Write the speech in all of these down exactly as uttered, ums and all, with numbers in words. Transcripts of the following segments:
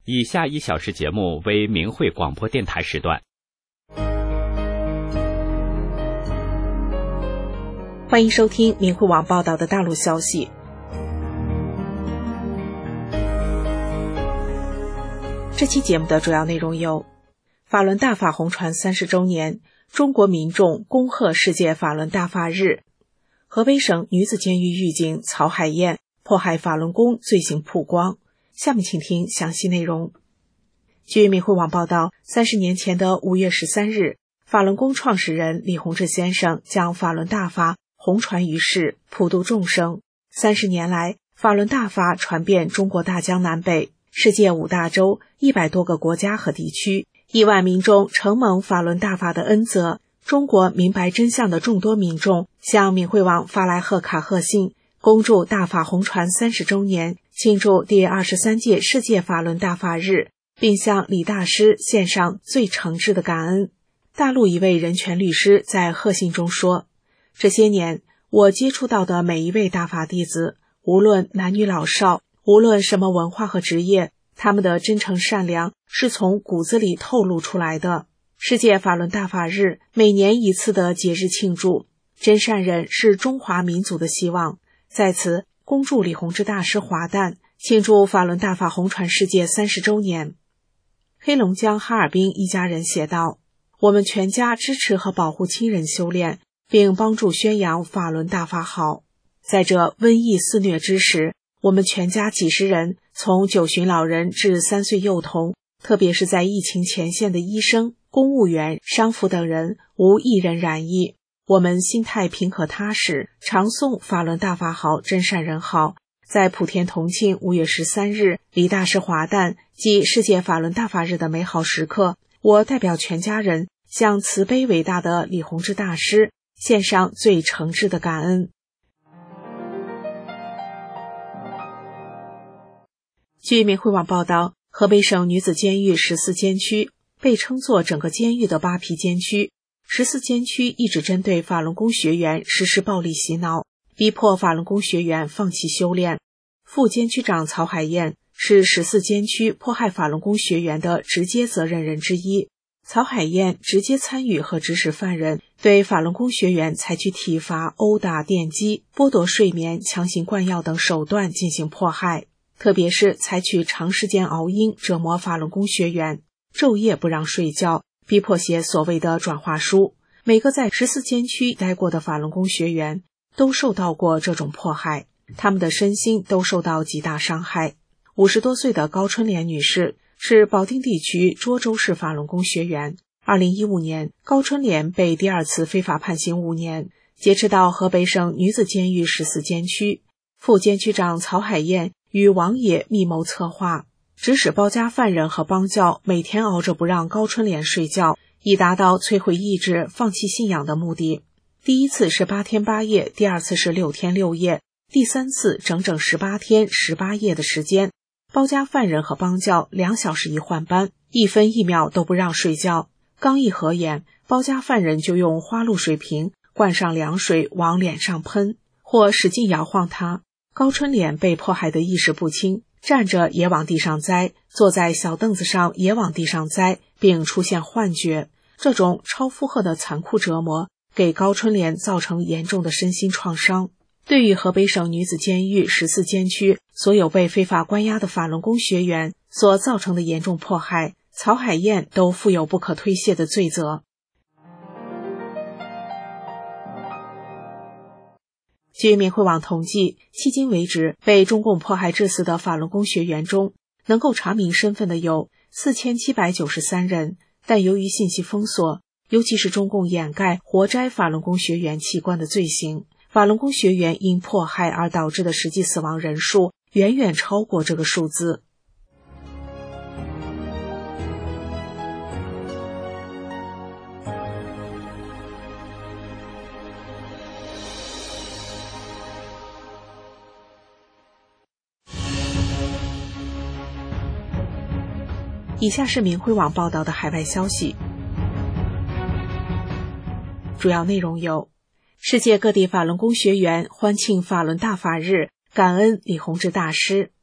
以下一小时节目为明慧广播电台时段。 欢迎收听明慧网报道的大陆消息。这期节目的主要内容有：法轮大法红传三十周年，中国民众恭贺世界法轮大法日；河北省女子监狱狱警曹海燕迫害法轮功罪行曝光。下面请听详细内容。据明慧网报道，三十年前的五月十三日，法轮功创始人李洪志先生将法轮大法红传于世，普度众生。三十年来，法轮大法传遍中国大江南北，世界五大洲一百多个国家和地区，亿万民众承蒙法轮大法的恩泽。中国明白真相的众多民众向明慧网发来贺卡贺信，恭祝大法红传三十周年，庆祝第二十三届世界法轮大法日，并向李大师献上最诚挚的感恩。大陆一位人权律师在贺信中说，这些年我接触到的每一位大法弟子，无论男女老少，无论什么文化和职业，他们的真诚善良是从骨子里透露出来的。世界法轮大法日每年一次的节日庆祝，真善人是中华民族的希望。在此恭祝李洪志大师华诞，庆祝法轮大法红传世界三十周年。黑龙江哈尔滨一家人写道，我们全家支持和保护亲人修炼，并帮助宣扬法轮大法好。在这瘟疫肆虐之时，我们全家几十人，从九旬老人至三岁幼童，特别是在疫情前线的医生、公务员、商夫等人，无一人染疫。我们心态平和踏实，常诵法轮大法好，真善人好。在普天同庆五月十三日李大师华诞即世界法轮大法日的美好时刻，我代表全家人向慈悲伟大的李洪志大师献上最诚挚的感恩。据明慧网报道，河北省女子监狱十四监区被称作整个监狱的八皮监区，十四监区一直针对法轮功学员实施暴力洗脑，逼迫法轮功学员放弃修炼。副监区长曹海燕是十四监区迫害法轮功学员的直接责任人之一。曹海燕直接参与和指使犯人对法轮功学员采取体罚、殴打、电击、剥夺睡眠、强行灌药等手段进行迫害，特别是采取长时间熬鹰折磨法轮功学员，昼夜不让睡觉，逼迫写所谓的转化书。每个在十四监区待过的法轮功学员都受到过这种迫害，他们的身心都受到极大伤害。五十多岁的高春莲女士是保定地区涿州市法轮功学员。二零一五年，高春莲被第二次非法判刑五年，劫持到河北省女子监狱十四监区。副监区长曹海燕与王爷密谋策划，指使包夹犯人和帮教每天熬着不让高春莲睡觉，以达到摧毁意志、放弃信仰的目的。第一次是八天八夜，第二次是六天六夜，第三次整整十八天十八夜的时间。包夹犯人和帮教两小时一换班，一分一秒都不让睡觉。刚一合眼，包夹犯人就用花露水瓶灌上凉水往脸上喷，或使劲摇晃他。高春莲被迫害得意识不清，站着也往地上栽，坐在小凳子上也往地上栽，并出现幻觉。这种超负荷的残酷折磨给高春莲造成严重的身心创伤。对于河北省女子监狱十四监区所有被非法关押的法轮功学员所造成的严重迫害，曹海燕都负有不可推卸的罪责。据明慧网统计，迄今为止被中共迫害致死的法轮功学员中，能够查明身份的有四千七百九十三人，但由于信息封锁，尤其是中共掩盖活摘法轮功学员器官的罪行，法轮功学员因迫害而导致的实际死亡人数远远超过这个数字。以下是明慧网报道的海外消息，主要内容有：世界各地法轮功学员欢庆法轮大法日，感恩李洪志大师；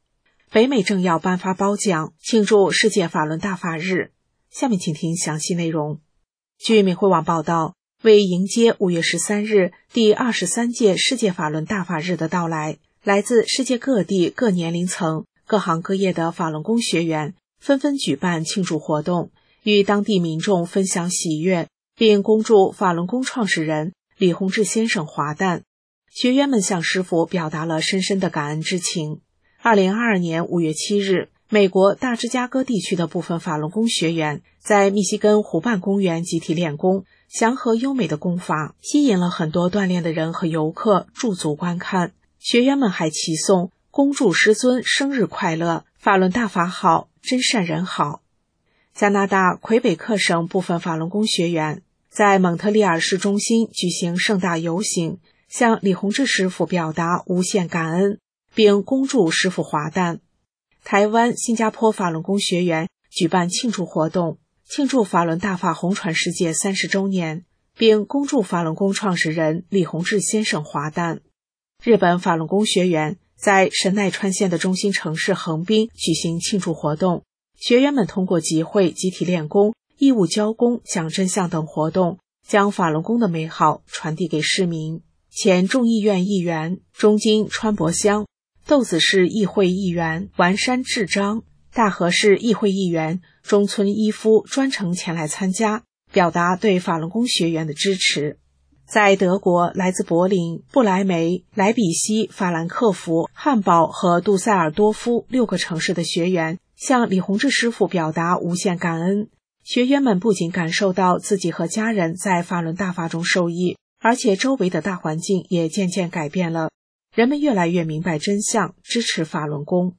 北美政要颁发褒奖，庆祝世界法轮大法日。下面请听详细内容。据美汇网报道，为迎接五月十三日第二十三届世界法轮大法日的到来，来自世界各地各年龄层、各行各业的法轮功学员纷纷举办庆祝活动，与当地民众分享喜悦，并恭祝法轮功创始人李洪志先生华诞。学员们向师父表达了深深的感恩之情。二零二二年五月七日，美国大芝加哥地区的部分法轮功学员在密西根湖畔公园集体练功，祥和优美的功法吸引了很多锻炼的人和游客驻足观看。学员们还齐颂恭祝师尊生日快乐，法轮大法好，真善人好。加拿大魁北克省部分法轮功学员在蒙特利尔市中心举行盛大游行，向李洪志师父表达无限感恩，并恭祝师父华诞。台湾、新加坡法轮功学员举办庆祝活动，庆祝法轮大法红传世界三十周年，并恭祝法轮功创始人李洪志先生华诞。日本法轮功学员在神奈川县的中心城市横滨举行庆祝活动，学员们通过集会、集体练功、义务交功、讲真相等活动，将法轮功的美好传递给市民。前众议院议员中金川博香、豆子市议会议员丸山智章、大和市议会议员中村一夫专程前来参加，表达对法轮功学员的支持。在德国，来自柏林、不来梅、莱比锡、法兰克福、汉堡和杜塞尔多夫六个城市的学员向李洪志师父表达无限感恩。学员们不仅感受到自己和家人在法轮大法中受益，而且周围的大环境也渐渐改变了，人们越来越明白真相，支持法轮功。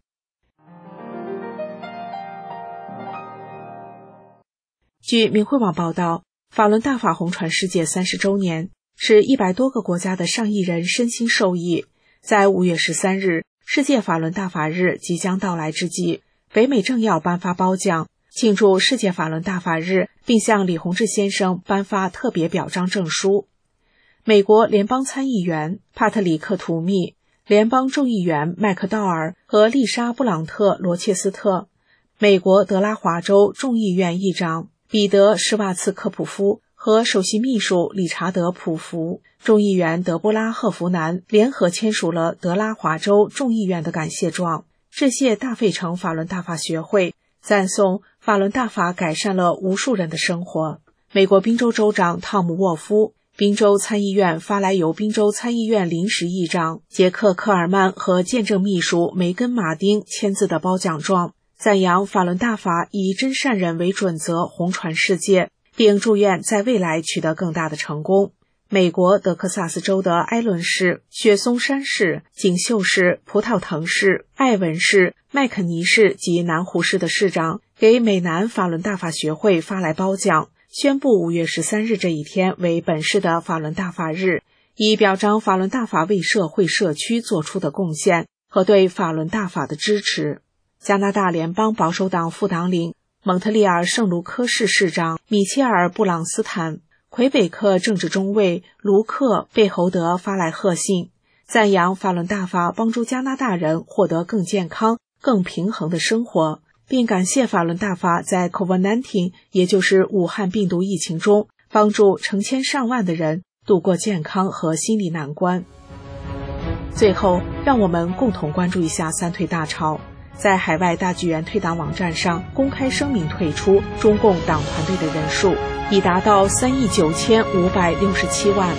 据明汇网报道，法轮大法红传世界三十周年，使一百多个国家的上亿人身心受益。在五月十三日，世界法轮大法日即将到来之际，北美政要颁发褒奖，庆祝世界法轮大法日，并向李洪志先生颁发特别表彰证书。美国联邦参议员帕特里克·图密、联邦众议员麦克道尔和丽莎·布朗特·罗切斯特，美国德拉华州众议院议长彼得·施瓦茨科普夫和首席秘书理查德·普福、众议员德波拉·赫弗南联合签署了德拉华州众议院的感谢状，致谢大费城法轮大法学会，赞颂法轮大法改善了无数人的生活。美国宾州州长汤姆·沃夫、宾州参议院发来由宾州参议院临时议长杰克·科尔曼和见证秘书梅根·马丁签字的褒奖状，赞扬法轮大法以真善忍为准则红传世界，并祝愿在未来取得更大的成功。美国德克萨斯州的埃伦市、雪松山市、锦绣市、葡萄藤市、艾文市、麦肯尼市及南湖市的市长给美南法轮大法学会发来褒奖，宣布五月十三日这一天为本市的法轮大法日，以表彰法轮大法为社会社区做出的贡献和对法轮大法的支持。加拿大联邦保守党副党领蒙特利尔圣卢科市市长米切尔·布朗斯坦、魁北克政治中尉卢克·贝侯德发来贺信，赞扬法轮大法帮助加拿大人获得更健康、更平衡的生活，并感谢法轮大法在 COVID 十九 也就是武汉病毒疫情中帮助成千上万的人度过健康和心理难关。最后，让我们共同关注一下三退大潮。在海外大剧院退党网站上公开声明退出中共党团队的人数已达到三亿九千五百六十七万。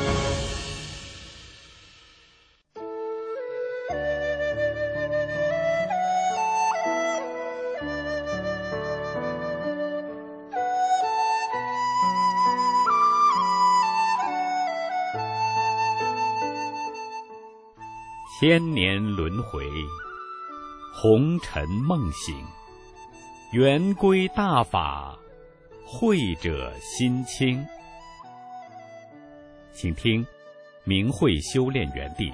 千年轮回，红尘梦醒，圆归大法，慧者心清。请听明慧修炼园地。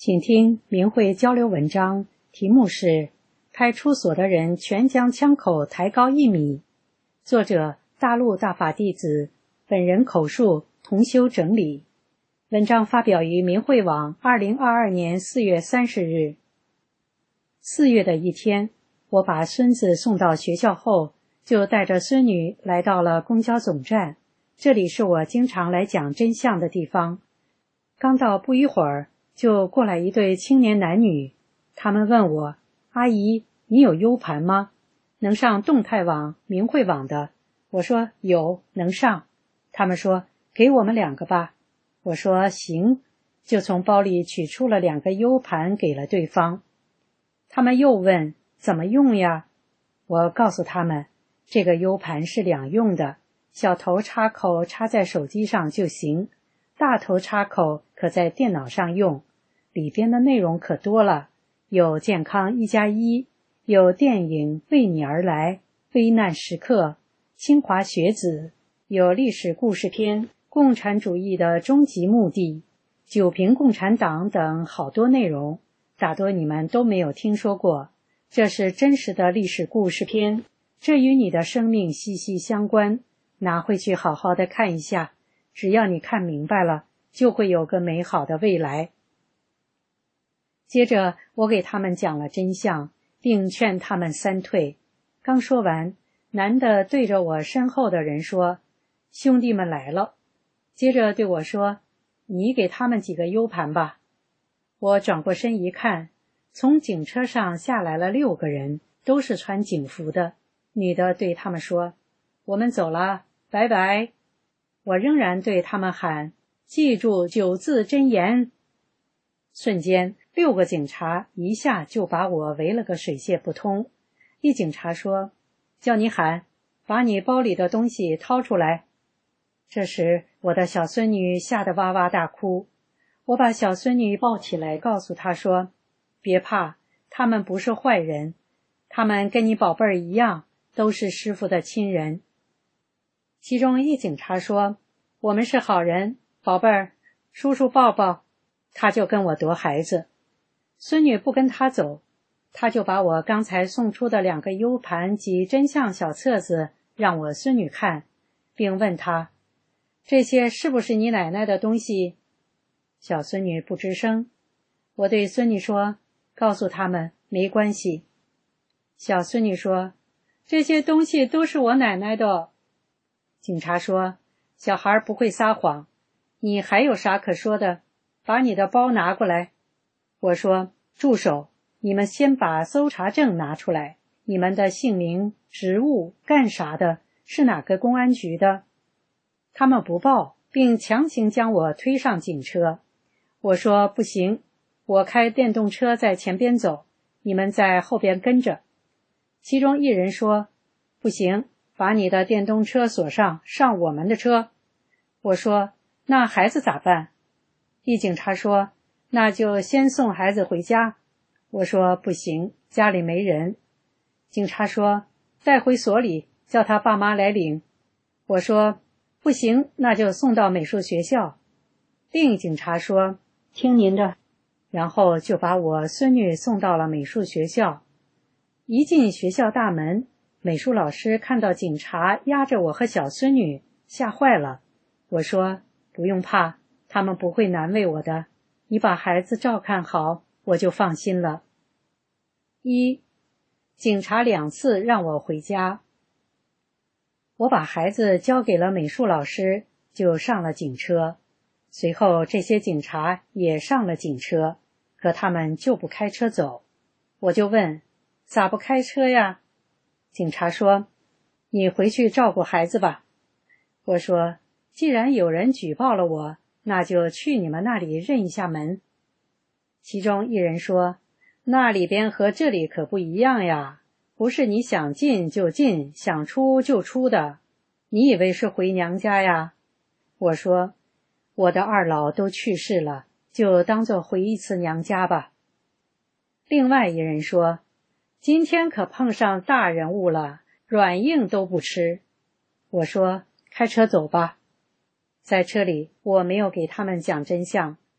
请听明慧交流文章，题目是派出所的人全将枪口抬高一米。作者大陆大法弟子，本人口述，同修整理。文章发表于明慧网二零二二年四月三十日。四月的一天，我把孙子送到学校后，就带着孙女来到了公交总站，这里是我经常来讲真相的地方。刚到不一会儿，就过来一对青年男女，他们问我，阿姨，你有 U 盘吗？能上动态网、明慧网的？我说有，能上。他们说给我们两个吧。我说行，就从包里取出了两个 U 盘给了对方。他们又问怎么用呀？我告诉他们，这个 U 盘是两用的，小头插口插在手机上就行，大头插口可在电脑上用，里边的内容可多了，有健康一加一，有电影为你而来、危难时刻、清华学子，有历史故事片、共产主义的终极目的、九评共产党等好多内容，大多你们都没有听说过。这是真实的历史故事片，这与你的生命息息相关，拿回去好好的看一下，只要你看明白了，就会有个美好的未来。接着我给他们讲了真相，并劝他们三退。刚说完，男的对着我身后的人说，兄弟们来了。接着对我说，你给他们几个 U 盘吧。我转过身一看，从警车上下来了六个人，都是穿警服的。女的对他们说，我们走了，拜拜。我仍然对他们喊，记住九字真言。瞬间，六个警察一下就把我围了个水泄不通。一警察说，叫你喊，把你包里的东西掏出来。这时我的小孙女吓得哇哇大哭，我把小孙女抱起来，告诉她说，别怕，他们不是坏人，他们跟你宝贝儿一样，都是师父的亲人。其中一警察说，我们是好人，宝贝儿，叔叔抱抱。他就跟我夺孩子。孙女不跟他走，他就把我刚才送出的两个 U 盘及真相小册子让我孙女看，并问她，这些是不是你奶奶的东西？小孙女不吱声。我对孙女说，告诉他们没关系。小孙女说，这些东西都是我奶奶的。警察说，小孩不会撒谎，你还有啥可说的？把你的包拿过来。我说，住手，你们先把搜查证拿出来，你们的姓名、职务、干啥的，是哪个公安局的？他们不报，并强行将我推上警车。我说不行，我开电动车在前边走，你们在后边跟着。其中一人说，不行，把你的电动车锁上，上我们的车。我说，那孩子咋办？一警察说，那就先送孩子回家。我说不行，家里没人。警察说，带回所里，叫他爸妈来领。我说不行，那就送到美术学校。另一警察说，听您的。然后就把我孙女送到了美术学校。一进学校大门，美术老师看到警察压着我和小孙女，吓坏了。我说不用怕，他们不会难为我的，你把孩子照看好，我就放心了。一，警察两次让我回家。我把孩子交给了美术老师，就上了警车。随后这些警察也上了警车，可他们就不开车走。我就问，咋不开车呀？警察说，你回去照顾孩子吧。我说，既然有人举报了我，那就去你们那里认一下门。其中一人说，那里边和这里可不一样呀，不是你想进就进，想出就出的。你以为是回娘家呀？我说，我的二老都去世了，就当作回一次娘家吧。另外一人说，今天可碰上大人物了，软硬都不吃。我说，开车走吧。在车里，我没有给他们讲真相，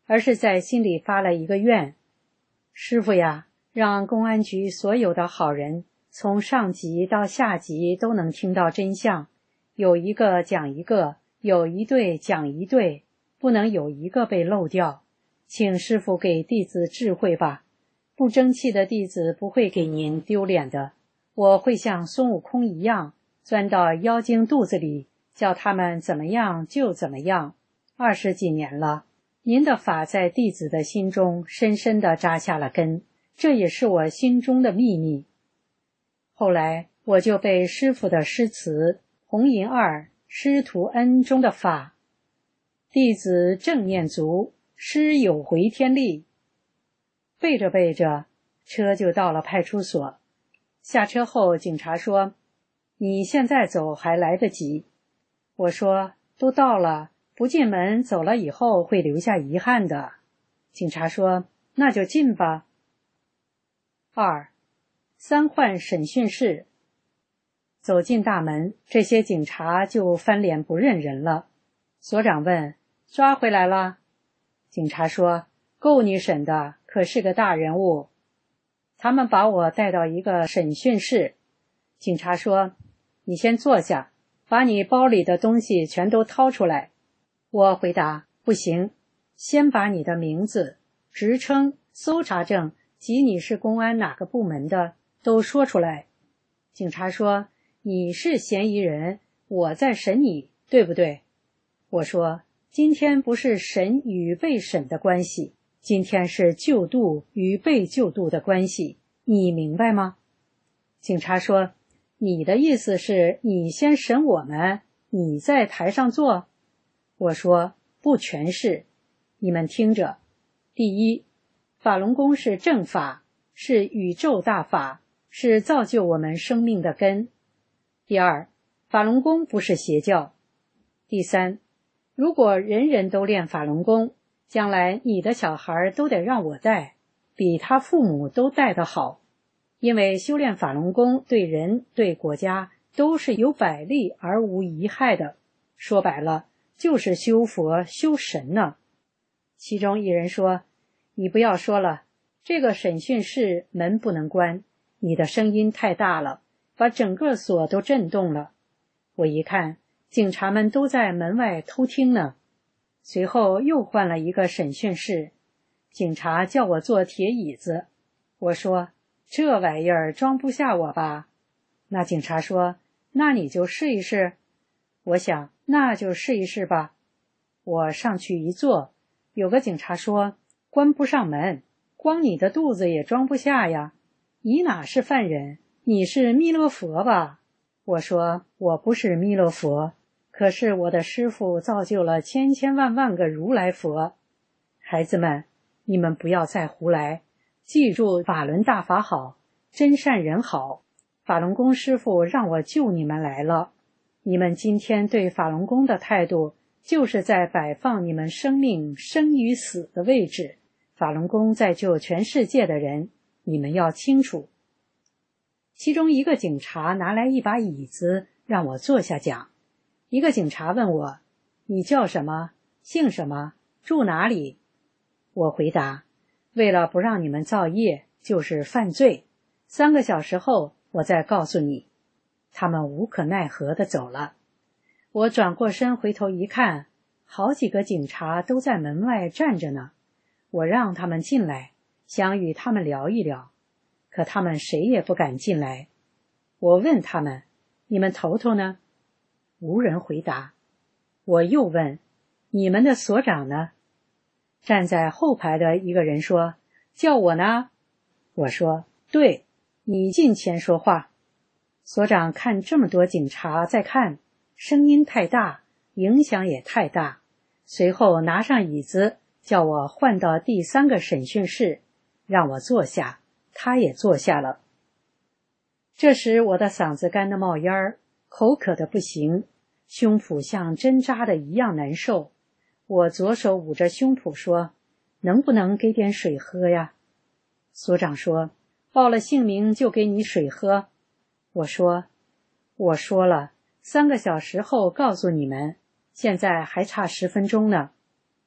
而是在心里发了一个愿：师父呀，让公安局所有的好人，从上级到下级都能听到真相，有一个讲一个，有一对讲一对，不能有一个被漏掉。请师父给弟子智慧吧，不争气的弟子不会给您丢脸的。我会像孙悟空一样，钻到妖精肚子里，叫他们怎么样就怎么样。二十几年了，您的法在弟子的心中深深地扎下了根，这也是我心中的秘密。后来我就被师父的诗词红银二师徒恩中的法，弟子正念足，师有回天力，背着背着，车就到了派出所。下车后，警察说：你现在走还来得及。我说：都到了，不进门走了以后会留下遗憾的。警察说：那就进吧。二，三换审讯室。走进大门，这些警察就翻脸不认人了。所长问：抓回来了？警察说：够你审的，可是个大人物。他们把我带到一个审讯室。警察说：你先坐下，把你包里的东西全都掏出来。我回答：不行，先把你的名字、职称、搜查证及你是公安哪个部门的都说出来。警察说：你是嫌疑人，我在审你，对不对？我说：今天不是审与被审的关系，今天是救度与被救度的关系，你明白吗？警察说：你的意思是你先审我们，你在台上坐？我说：不全是，你们听着。第一，法轮功是正法，是宇宙大法，是造就我们生命的根。第二，法轮功不是邪教。第三，如果人人都练法轮功，将来你的小孩都得让我带，比他父母都带得好。因为修炼法轮功对人对国家都是有百利而无一害的，说白了就是修佛修神呢。其中一人说：你不要说了，这个审讯室门不能关，你的声音太大了，把整个所都震动了。我一看，警察们都在门外偷听呢。随后又换了一个审讯室，警察叫我坐铁椅子。我说：这玩意儿装不下我吧？那警察说：那你就试一试。我想那就试一试吧。我上去一坐，有个警察说：关不上门，光你的肚子也装不下呀，你哪是犯人，你是弥勒佛吧？我说：我不是弥勒佛，可是我的师父造就了千千万万个如来佛。孩子们，你们不要再胡来，记住法轮大法好，真善人好。法轮功师父让我救你们来了，你们今天对法轮功的态度，就是在摆放你们生命生与死的位置。法轮功在救全世界的人，你们要清楚。其中一个警察拿来一把椅子让我坐下讲。一个警察问我：你叫什么？姓什么？住哪里？我回答：为了不让你们造业，就是犯罪。三个小时后我再告诉你。他们无可奈何地走了。我转过身回头一看，好几个警察都在门外站着呢。我让他们进来，想与他们聊一聊，可他们谁也不敢进来。我问他们：你们头头呢？无人回答。我又问：你们的所长呢？站在后排的一个人说：叫我呢。我说：对，你近前说话。所长看这么多警察在看，声音太大，影响也太大，随后拿上椅子叫我换到第三个审讯室，让我坐下，他也坐下了。这时我的嗓子干得冒烟儿，口渴得不行，胸脯像针扎的一样难受。我左手捂着胸脯说：能不能给点水喝呀？所长说：报了姓名就给你水喝。我说：我说了，三个小时后告诉你们，现在还差十分钟呢。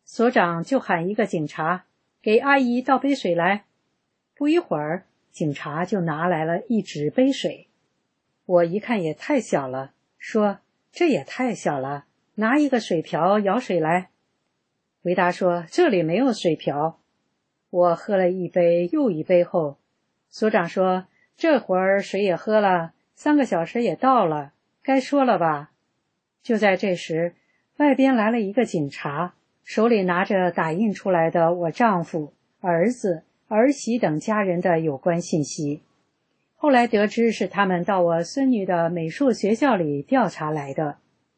所长就喊一个警察，给阿姨倒杯水来。不一会儿，警察就拿来了一纸杯水。我一看也太小了，说这也太小了，拿一个水瓢舀水来。回答说这里没有水瓢。我喝了一杯又一杯后，所长说这会儿水也喝了，三个小时也到了，该说了吧。就在这时，外边来了一个警察，手里拿着打印出来的我丈夫、儿子、儿媳等家人的有关信息。后来得知是他们到我孙女的美术学校里调查来的。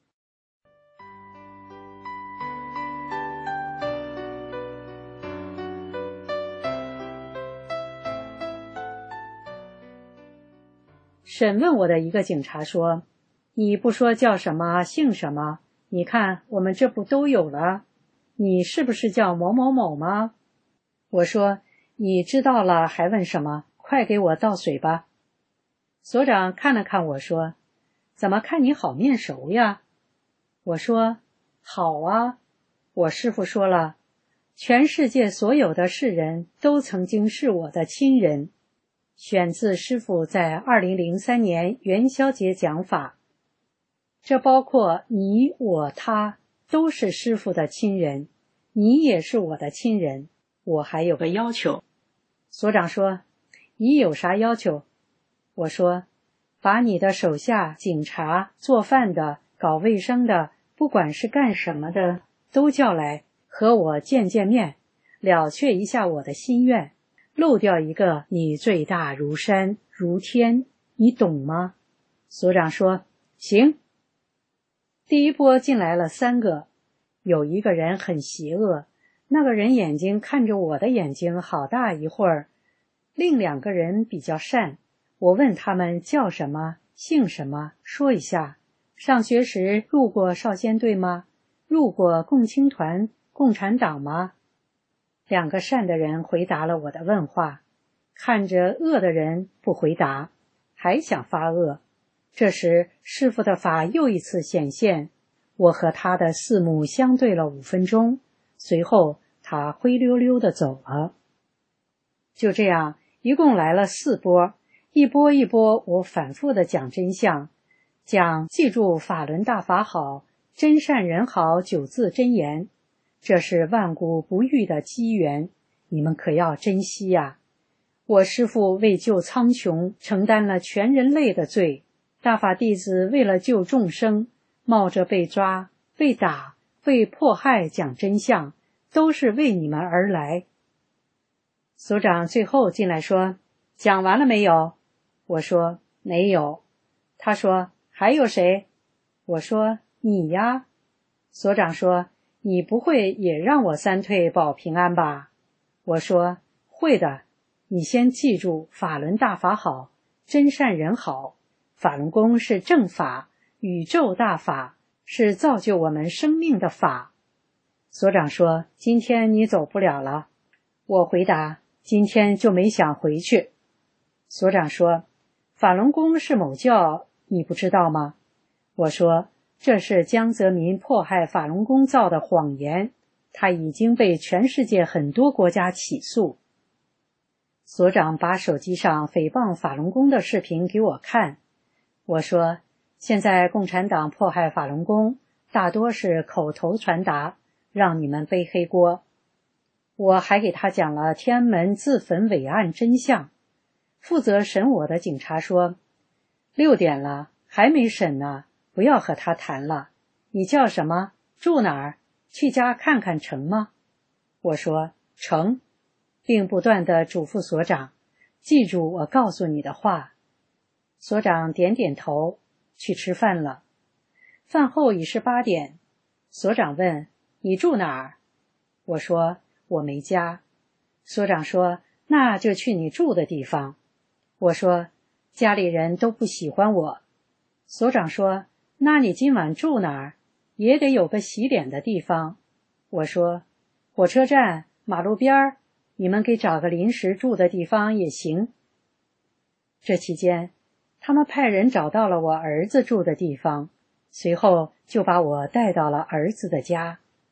审问我的一个警察说，你不说叫什么姓什么，你看我们这不都有了，你是不是叫某某某吗？我说你知道了还问什么，快给我倒水吧。所长看了看我说，怎么看你好面熟呀？我说好啊，我师父说了，全世界所有的世人都曾经是我的亲人。选自师父在二零零三年元宵节讲法，这包括你我他都是师父的亲人，你也是我的亲人，我还有个要求。所长说，你有啥要求？我说，把你的手下警察、做饭的、搞卫生的，不管是干什么的，都叫来和我见见面，了却一下我的心愿。漏掉一个，你罪大如山如天，你懂吗？所长说行。第一波进来了三个，有一个人很邪恶，那个人眼睛看着我的眼睛好大一会儿。另两个人比较善，我问他们叫什么姓什么，说一下上学时入过少先队吗？入过共青团共产党吗？两个善的人回答了我的问话，看着恶的人不回答，还想发恶。这时师父的法又一次显现，我和他的四目相对了五分钟，随后他灰溜溜地走了。就这样一共来了四波，一波一波我反复地讲真相，讲记住法轮大法好，真善人好九字真言，这是万古不遇的机缘，你们可要珍惜呀！我师父为救苍穹，承担了全人类的罪，大法弟子为了救众生，冒着被抓、被打、被迫害讲真相，都是为你们而来。所长最后进来说，讲完了没有？我说没有。他说还有谁？我说你呀。所长说，你不会也让我三退保平安吧？我说会的，你先记住法轮大法好，真善人好，法轮功是正法，宇宙大法，是造就我们生命的法。所长说，今天你走不了了。我回答，今天就没想回去。所长说，法轮功是某教，你不知道吗？我说，这是江泽民迫害法轮功造的谎言，他已经被全世界很多国家起诉。所长把手机上诽谤法轮功的视频给我看，我说，现在共产党迫害法轮功，大多是口头传达，让你们背黑锅。我还给他讲了天安门自焚伪案真相。负责审我的警察说，六点了，还没审呢，不要和他谈了。你叫什么？住哪儿？去家看看成吗？我说成，并不断地嘱咐所长，记住我告诉你的话。所长点点头，去吃饭了。饭后已是八点，所长问，你住哪儿？我说我没家。所长说，那就去你住的地方。我说家里人都不喜欢我。所长说，那你今晚住哪儿？也得有个洗脸的地方。我说火车站、马路边儿，你们给找个临时住的地方也行。这期间他们派人找到了我儿子住的地方，随后就把我带到了儿子的家。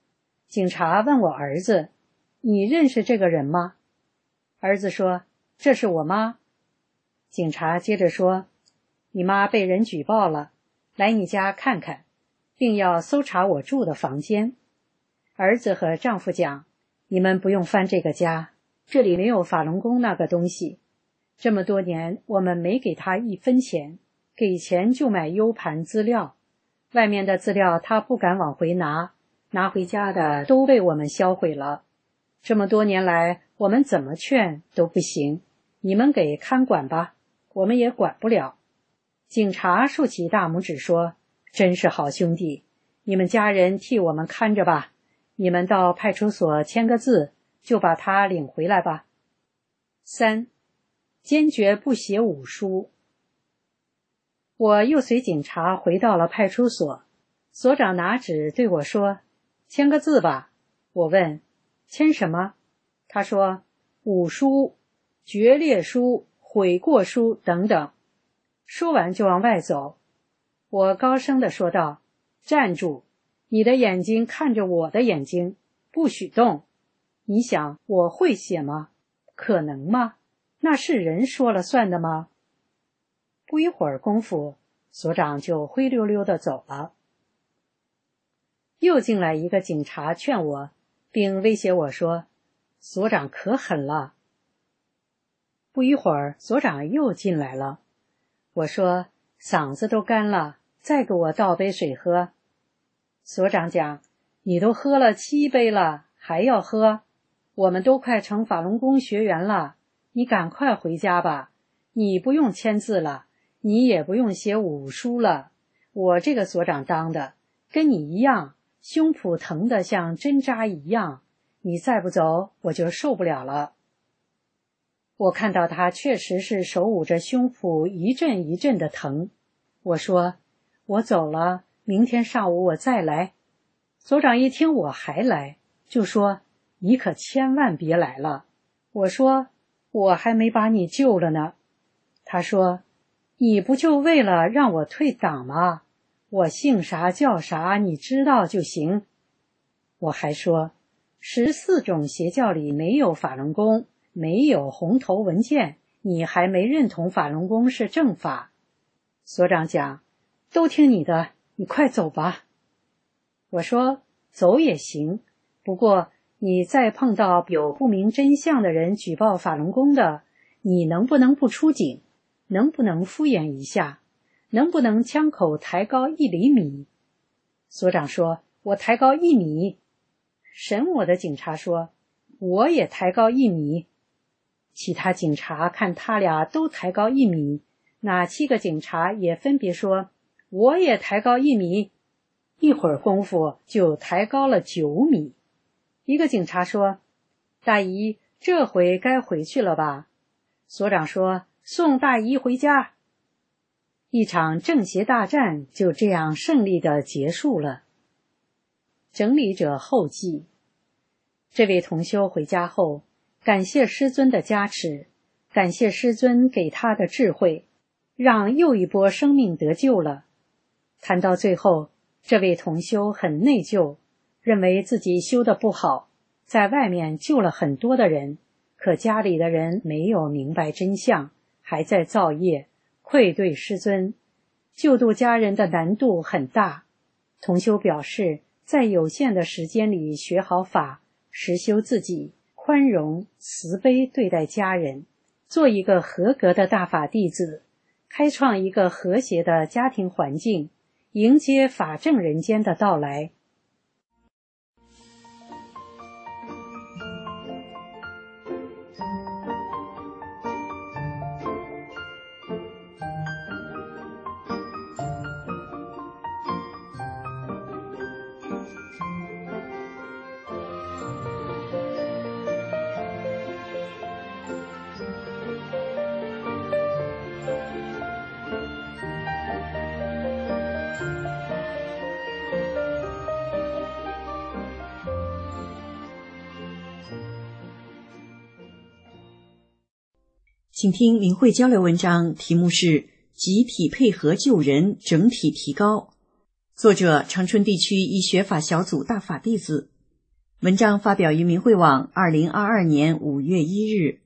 警察问我儿子：“你认识这个人吗？”儿子说：“这是我妈。”警察接着说：“你妈被人举报了，来你家看看，并要搜查我住的房间。”儿子和丈夫讲：“你们不用翻这个家，这里没有法轮功那个东西。这么多年我们没给他一分钱，给钱就买 U 盘资料，外面的资料他不敢往回拿，拿回家的都被我们销毁了。这么多年来我们怎么劝都不行，你们给看管吧，我们也管不了。”警察竖起大拇指说：“真是好兄弟，你们家人替我们看着吧，你们到派出所签个字，就把他领回来吧。”三，坚决不写武书。我又随警察回到了派出所，所长拿纸对我说：“签个字吧。”我问：“签什么？”他说：“武书、决裂书、悔过书等等。”说完就往外走。我高声地说道：“站住！你的眼睛看着我的眼睛，不许动！你想我会写吗？可能吗？那是人说了算的吗？”不一会儿功夫，所长就灰溜溜地走了。又进来一个警察劝我，并威胁我说：“所长可狠了。”不一会儿，所长又进来了。我说：“嗓子都干了，再给我倒杯水喝。”所长讲：“你都喝了七杯了，还要喝？我们都快成法轮功学员了，你赶快回家吧。你不用签字了，你也不用写武书了。我这个所长当的，跟你一样，胸脯疼得像针扎一样。你再不走，我就受不了了。”我看到他确实是手捂着胸脯一阵一阵的疼。我说：“我走了，明天上午我再来。”所长一听我还来，就说：“你可千万别来了。”我说：“我还没把你救了呢。”他说：“你不就为了让我退党吗？我姓啥叫啥你知道就行。”我还说：“十四种邪教里没有法轮功，没有红头文件，你还没认同法轮功是正法。”所长讲：“都听你的，你快走吧。”我说：“走也行，不过你再碰到有不明真相的人举报法轮功的，你能不能不出警？能不能敷衍一下？能不能枪口抬高一厘米？”所长说：“我抬高一米。”审我的警察说：“我也抬高一米。”其他警察看他俩都抬高一米，那七个警察也分别说：“我也抬高一米。”一会儿功夫就抬高了九米。一个警察说：“大姨，这回该回去了吧？”所长说：“送大姨回家。”一场正邪大战就这样胜利地结束了。整理者后记：这位同修回家后，感谢师尊的加持，感谢师尊给他的智慧，让又一波生命得救了。谈到最后，这位同修很内疚，认为自己修得不好，在外面救了很多的人，可家里的人没有明白真相，还在造业，愧对师尊，救度家人的难度很大。同修表示，在有限的时间里学好法，实修自己，宽容慈悲对待家人，做一个合格的大法弟子，开创一个和谐的家庭环境，迎接法正人间的到来。 请听明慧交流文章，题目是集体配合救人，整体提高。作者：长春地区医学法小组大法弟子。 文章发表于明慧网二零二二年五月一日。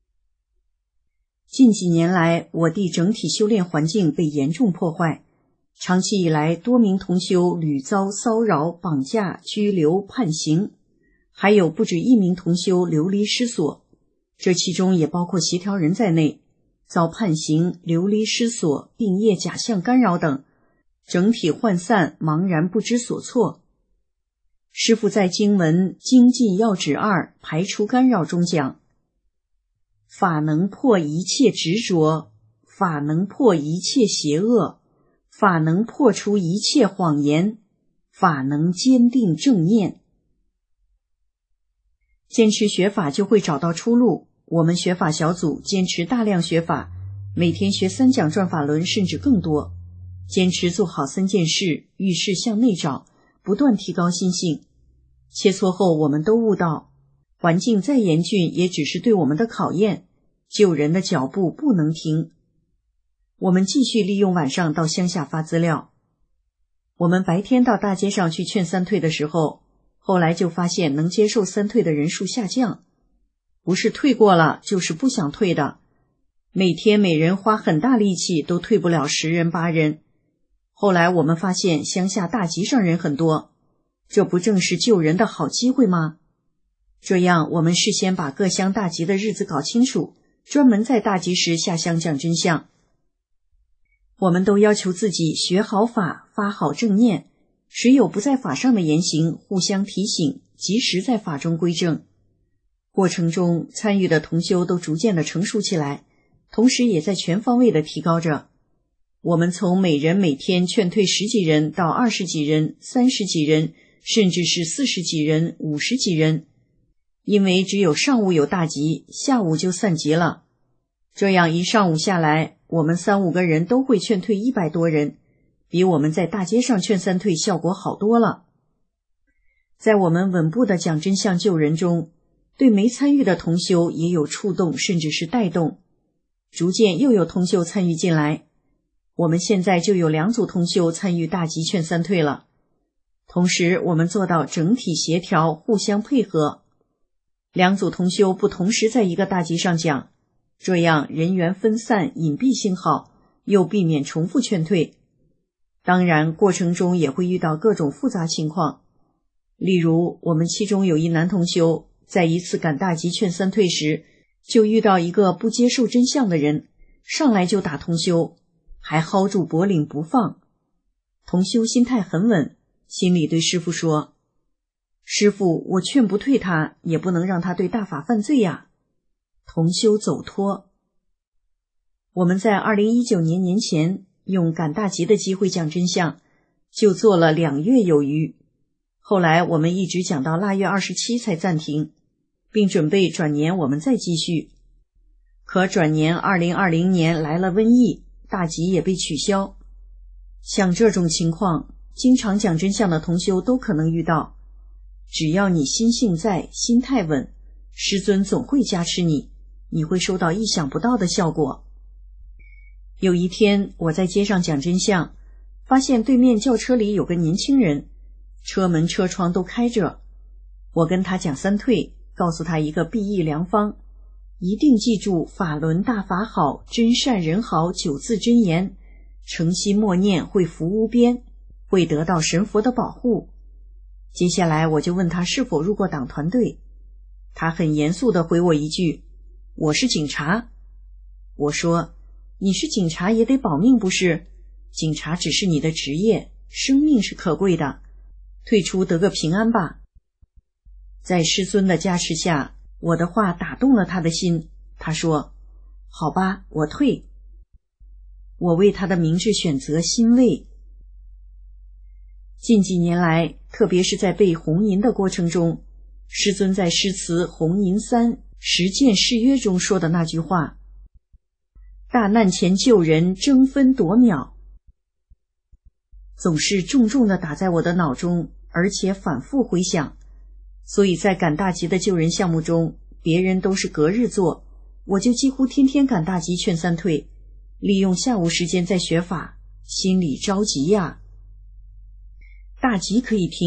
近几年来，我地整体修炼环境被严重破坏，长期以来多名同修屡遭骚扰、绑架、拘留、判刑，还有不止一名同修流离失所，这其中也包括协调人在内，遭判刑、流离失所、病业假象干扰等，整体涣散、茫然不知所措。师父在经文《精进要旨二排除干扰》中讲，法能破一切执着，法能破一切邪恶，法能破除一切谎言，法能坚定正念。坚持学法就会找到出路。我们学法小组坚持大量学法，每天学三讲转法轮甚至更多，坚持做好三件事，遇事向内找，不断提高心性。切磋后我们都悟到，环境再严峻也只是对我们的考验，救人的脚步不能停。我们继续利用晚上到乡下发资料。我们白天到大街上去劝三退的时候，后来就发现能接受三退的人数下降，不是退过了就是不想退的，每天每人花很大力气都退不了十人八人。后来我们发现乡下大集上人很多，这不正是救人的好机会吗？这样我们事先把各乡大集的日子搞清楚，专门在大集时下乡讲真相。我们都要求自己学好法，发好正念，谁有不在法上的言行，互相提醒，及时在法中归正。过程中参与的同修都逐渐的成熟起来，同时也在全方位的提高着。我们从每人每天劝退十几人到二十几人、三十几人，甚至是四十几人、五十几人。因为只有上午有大集，下午就散集了。这样一上午下来，我们三五个人都会劝退一百多人，比我们在大街上劝三退效果好多了。在我们稳步的讲真相救人中，对没参与的同修也有触动，甚至是带动。逐渐又有同修参与进来，我们现在就有两组同修参与大集劝三退了。同时我们做到整体协调，互相配合。两组同修不同时在一个大集上讲，这样人员分散，隐蔽性好，又避免重复劝退。当然过程中也会遇到各种复杂情况，例如我们其中有一男同修在一次赶大集劝三退时，就遇到一个不接受真相的人，上来就打同修，还薅住脖领不放。同修心态很稳，心里对师父说，师父，我劝不退他，也不能让他对大法犯罪呀。同修走脱。我们在二零一九年年前用赶大集的机会讲真相，就做了两月有余。后来我们一直讲到腊月二十七才暂停，并准备转年我们再继续。可转年二零二零年来了瘟疫，大集也被取消。像这种情况，经常讲真相的同修都可能遇到。只要你心性在，心态稳，师尊总会加持你，你会收到意想不到的效果。有一天我在街上讲真相，发现对面轿车里有个年轻人，车门车窗都开着。我跟他讲三退，告诉他一个裨益良方，一定记住法轮大法好，真善人好九字真言，诚心默念会福无边，会得到神佛的保护。接下来我就问他是否入过党团队，他很严肃地回我一句，我是警察。我说，你是警察也得保命不是？警察只是你的职业，生命是可贵的，退出得个平安吧。在师尊的加持下，我的话打动了他的心，他说，好吧，我退。我为他的明智选择欣慰。近几年来，特别是在背红银的过程中，师尊在诗词《红银三实践誓约》中说的那句话，大难前救人，争分夺秒，总是重重地打在我的脑中，而且反复回想。所以在赶大集的救人项目中，别人都是隔日做，我就几乎天天赶大集劝三退，利用下午时间在学法，心里着急呀。大集可以听，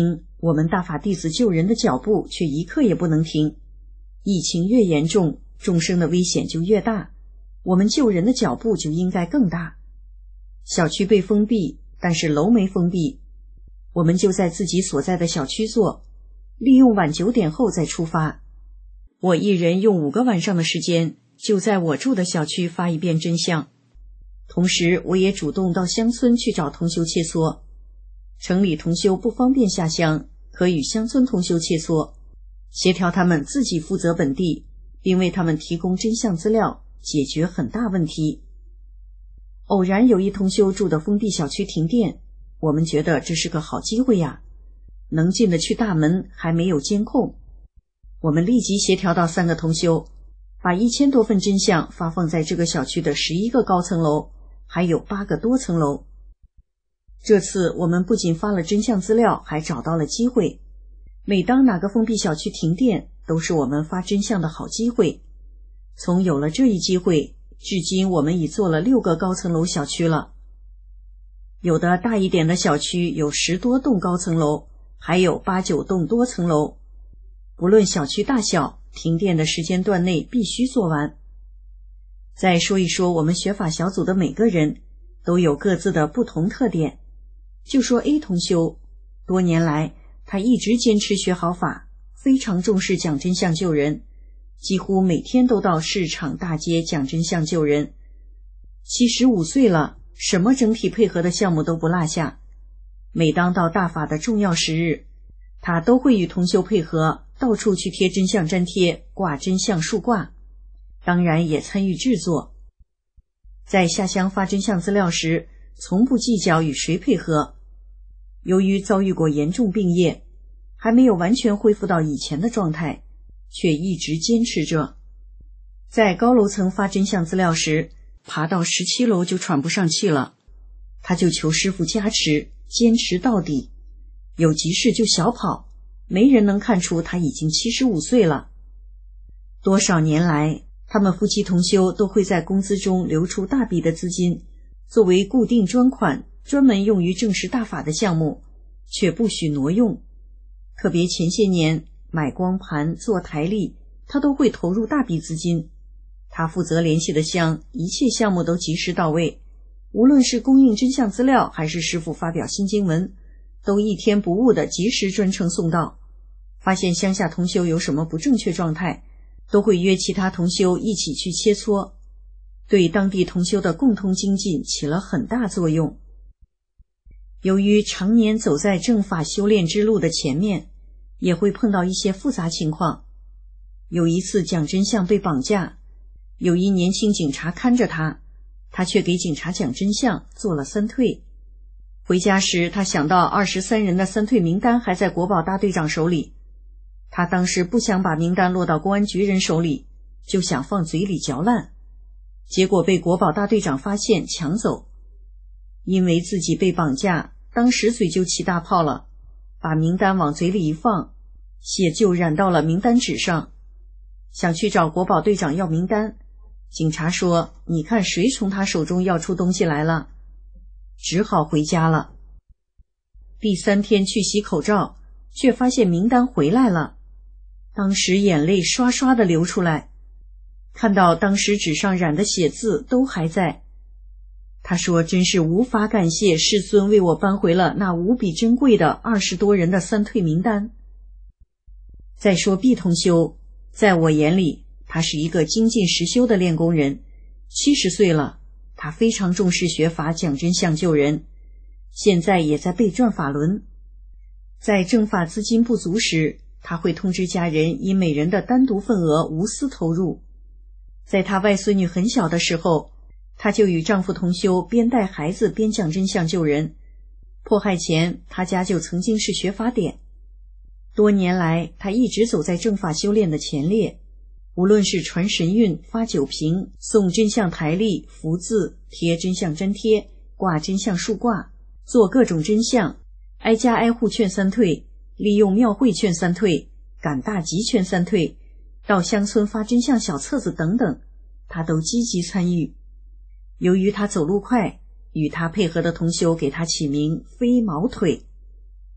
我们大法弟子救人的脚步却一刻也不能停。疫情越严重，众生的危险就越大，我们救人的脚步就应该更大。小区被封闭，但是楼没封闭，我们就在自己所在的小区做，利用晚九点后再出发。我一人用五个晚上的时间，就在我住的小区发一遍真相。同时我也主动到乡村去找同修切磋，城里同修不方便下乡，可与乡村同修切磋，协调他们自己负责本地，并为他们提供真相资料，解决很大问题。偶然有一同修住的封闭小区停电，我们觉得这是个好机会呀，能进得去大门，还没有监控。我们立即协调到三个同修，把一千多份真相发放在这个小区的十一个高层楼，还有八个多层楼。这次我们不仅发了真相资料，还找到了机会。每当哪个封闭小区停电，都是我们发真相的好机会。从有了这一机会，至今我们已做了六个高层楼小区了。有的大一点的小区有十多栋高层楼，还有八九栋多层楼。不论小区大小，停电的时间段内必须做完。再说一说我们学法小组的每个人都有各自的不同特点。就说 A 同修，多年来他一直坚持学好法，非常重视讲真相救人，几乎每天都到市场大街讲真相救人。七十五岁了，什么整体配合的项目都不落下。每当到大法的重要时日，他都会与同修配合，到处去贴真相粘贴，挂真相树挂，当然也参与制作。在下乡发真相资料时，从不计较与谁配合。由于遭遇过严重病业，还没有完全恢复到以前的状态，却一直坚持着。在高楼层发真相资料时，爬到十七楼就喘不上气了，他就求师父加持，坚持到底。有急事就小跑，没人能看出他已经七十五岁了。多少年来，他们夫妻同修都会在工资中留出大笔的资金，作为固定专款，专门用于证实大法的项目，却不许挪用。特别前些年买光盘做台历，他都会投入大笔资金。他负责联系的乡，一切项目都及时到位，无论是供应真相资料，还是师父发表新经文，都一天不误的及时专程送到。发现乡下同修有什么不正确状态，都会约其他同修一起去切磋，对当地同修的共同精进起了很大作用。由于常年走在正法修炼之路的前面，也会碰到一些复杂情况。有一次讲真相被绑架，有一年轻警察看着他，他却给警察讲真相，做了三退。回家时，他想到二十三人的三退名单还在国保大队长手里，他当时不想把名单落到公安局人手里，就想放嘴里嚼烂，结果被国保大队长发现抢走。因为自己被绑架，当时嘴就起大泡了，把名单往嘴里一放，血就染到了名单纸上。想去找国保队长要名单，警察说你看谁从他手中要出东西来了，只好回家了。第三天去洗口罩，却发现名单回来了，当时眼泪刷刷的流出来，看到当时纸上染的血渍都还在。他说真是无法感谢世尊为我搬回了那无比珍贵的二十多人的三退名单。再说毕同修，在我眼里他是一个精进实修的练功人，七十岁了，他非常重视学法讲真相救人，现在也在备转法轮。在正法资金不足时，他会通知家人以每人的单独份额无私投入。在他外孙女很小的时候，她就与丈夫同修边带孩子边讲真相救人。迫害前，她家就曾经是学法点。多年来，她一直走在正法修炼的前列，无论是传神韵、发酒瓶、送真相台历、福字、贴真相粘贴、挂真相树挂、做各种真相、挨家挨户劝三退、利用庙会劝三退、赶大集劝三退、到乡村发真相小册子等等，她都积极参与。由于他走路快，与他配合的同修给他起名飞毛腿。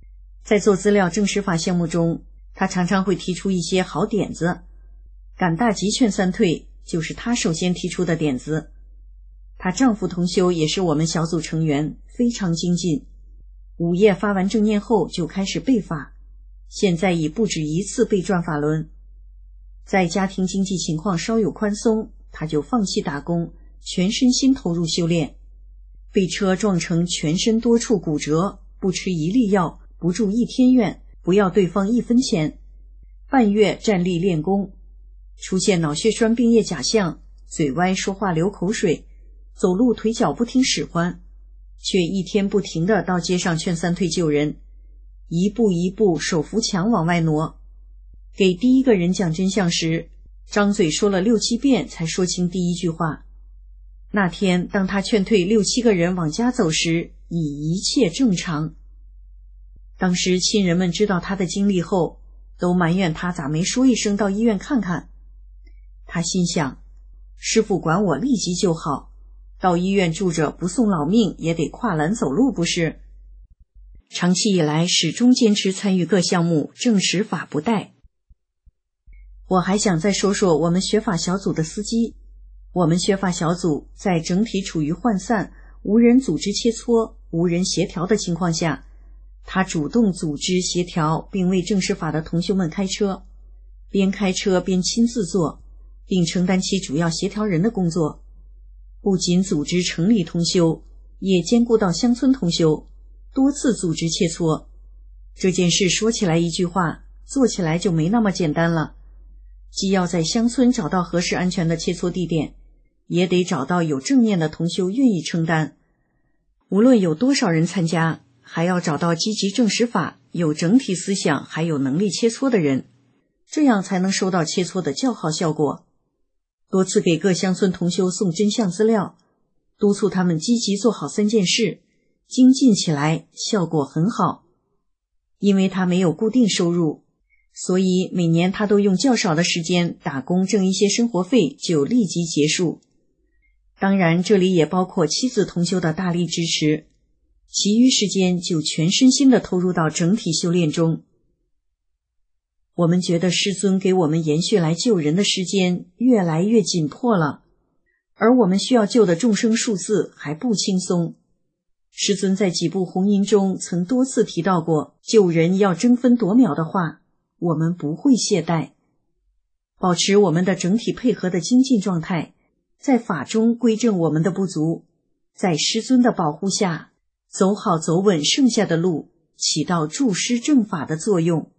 在做资料证实法项目中，他常常会提出一些好点子。赶大集劝三退就是他首先提出的点子。她丈夫同修也是我们小组成员，非常精进。午夜发完正念后就开始背法，现在已不止一次背转法轮。在家庭经济情况稍有宽松，她就放弃打工，全身心投入修炼。被车撞成全身多处骨折，不吃一粒药，不住一天院，不要对方一分钱。半月站立练功，出现脑血栓病液假象，嘴歪，说话流口水，走路腿脚不听使唤，却一天不停地到街上劝三退救人，一步一步手扶墙往外挪。给第一个人讲真相时，张嘴说了六七遍才说清第一句话。那天当他劝退六七个人往家走时，已一切正常。当时亲人们知道他的经历后，都埋怨他咋没说一声到医院看看。他心想，师父管我立即就好，到医院住着不送老命也得跨栏走路不是？长期以来始终坚持参与各项目，证实法不怠。我还想再说说我们学法小组的司机。我们学法小组在整体处于涣散、无人组织切磋、无人协调的情况下，他主动组织协调，并为证实法的同修们开车，边开车边亲自做，并承担起主要协调人的工作。不仅组织城里同修，也兼顾到乡村同修，多次组织切磋。这件事说起来一句话，做起来就没那么简单了。既要在乡村找到合适安全的切磋地点，也得找到有正念的同修愿意承担。无论有多少人参加，还要找到积极证实法、有整体思想还有能力切磋的人，这样才能收到切磋的较好效果。多次给各乡村同修送真相资料，督促他们积极做好三件事，精进起来效果很好。因为他没有固定收入，所以每年他都用较少的时间打工挣一些生活费就立即结束。当然这里也包括妻子同修的大力支持，其余时间就全身心地投入到整体修炼中。我们觉得师尊给我们延续来救人的时间越来越紧迫了，而我们需要救的众生数字还不轻松。师尊在几部弘音中曾多次提到过，救人要争分夺秒的话，我们不会懈怠，保持我们的整体配合的精进状态，在法中归正我们的不足，在师尊的保护下走好走稳剩下的路，起到助师正法的作用。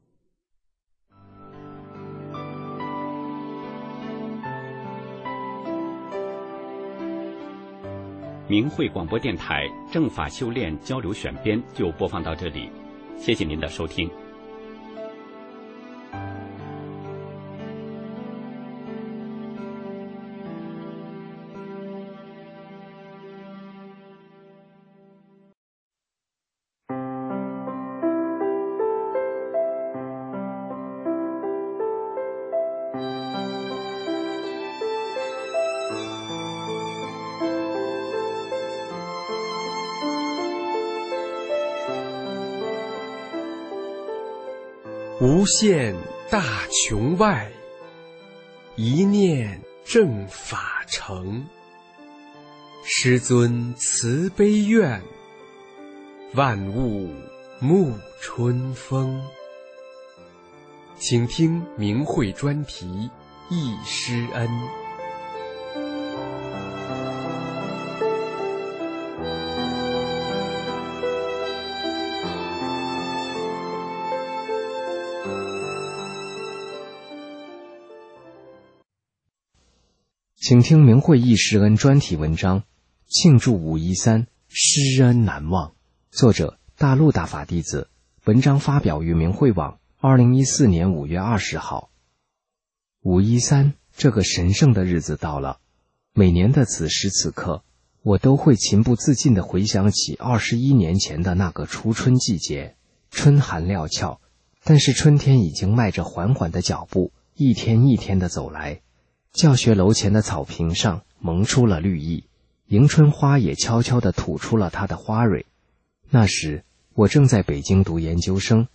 明慧广播电台正法修炼交流选编就播放到这里，谢谢您的收听。 无限大穹外，一念正法成。师尊慈悲愿，万物沐春风。请听明慧专题忆师恩。 请听明慧忆师恩专题文章，庆祝五一三，师恩难忘。作者大陆大法弟子。文章发表于明慧网，二零一四年五月二十号。五一三这个神圣的日子到了，每年的此时此刻，我都会情不自禁地回想起二十一年前的那个初春季节。春寒料峭，但是春天已经迈着缓缓的脚步，一天一天地走来。教学楼前的草坪上萌出了绿意，迎春花也悄悄地吐出了它的花蕊。那时我正在北京读研究生，